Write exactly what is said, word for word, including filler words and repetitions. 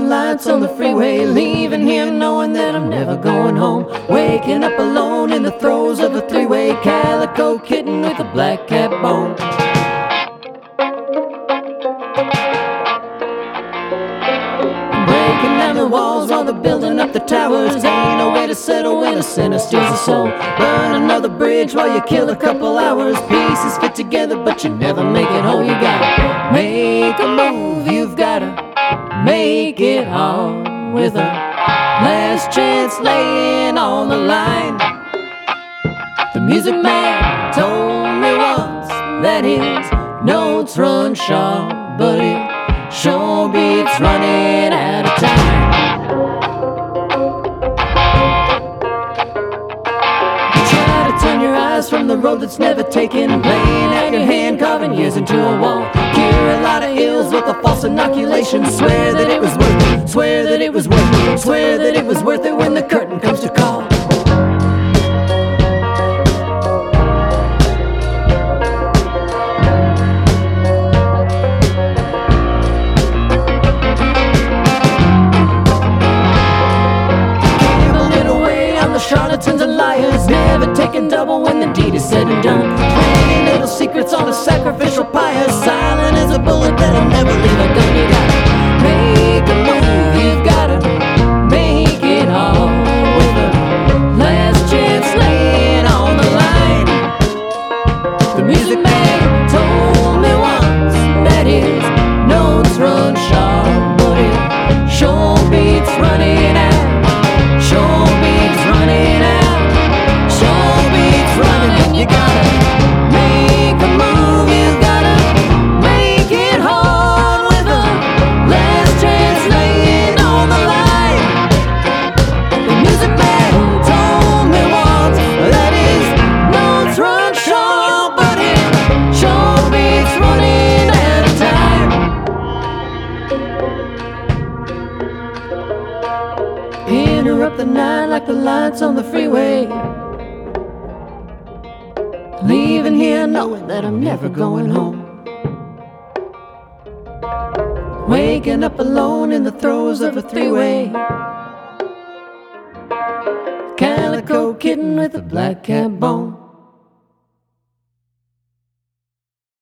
lights on the freeway, leaving here knowing that I'm never going home. Waking up alone in the throes of a three-way, calico kitten with a black cat bone. Breaking down the walls while they're building up the towers. Ain't no way to settle when a sinner steals a soul. Burn another bridge while you kill a couple hours. Pieces fit together but you never make it whole. You gotta make a move, you've gotta make it hard with a last chance laying on the line. The music man told me once that his notes run sharp, but it sure beats running out of time. You try to turn your eyes from the road that's never taken, playing out your hand, carving years into a wall. Cure a lot of ills with a false inoculation. Swear that it was worth it, swear that it was worth it, swear that it was worth it when the curtain comes to call. Charlatans and liars, never taking double when the deed is said and done. Twenty little secrets on a sacrificial pyre, silent as a bullet that'll never leave a gun. You gotta make a move, you've gotta make it hard with a last chance laying on the line. The music man told me once that his notes run sharp, but it sure beats running out. Sure beats running out, sure beats running. You gotta make a move, you gotta make it hard with a last chance laying on the line. The music man told me once that his notes run short, but it sure beats running out of time. Interrupt the night like the lights on the freeway, leaving here knowing that I'm never going home. Waking up alone in the throes of a three-way, calico kitten with a black cat bone.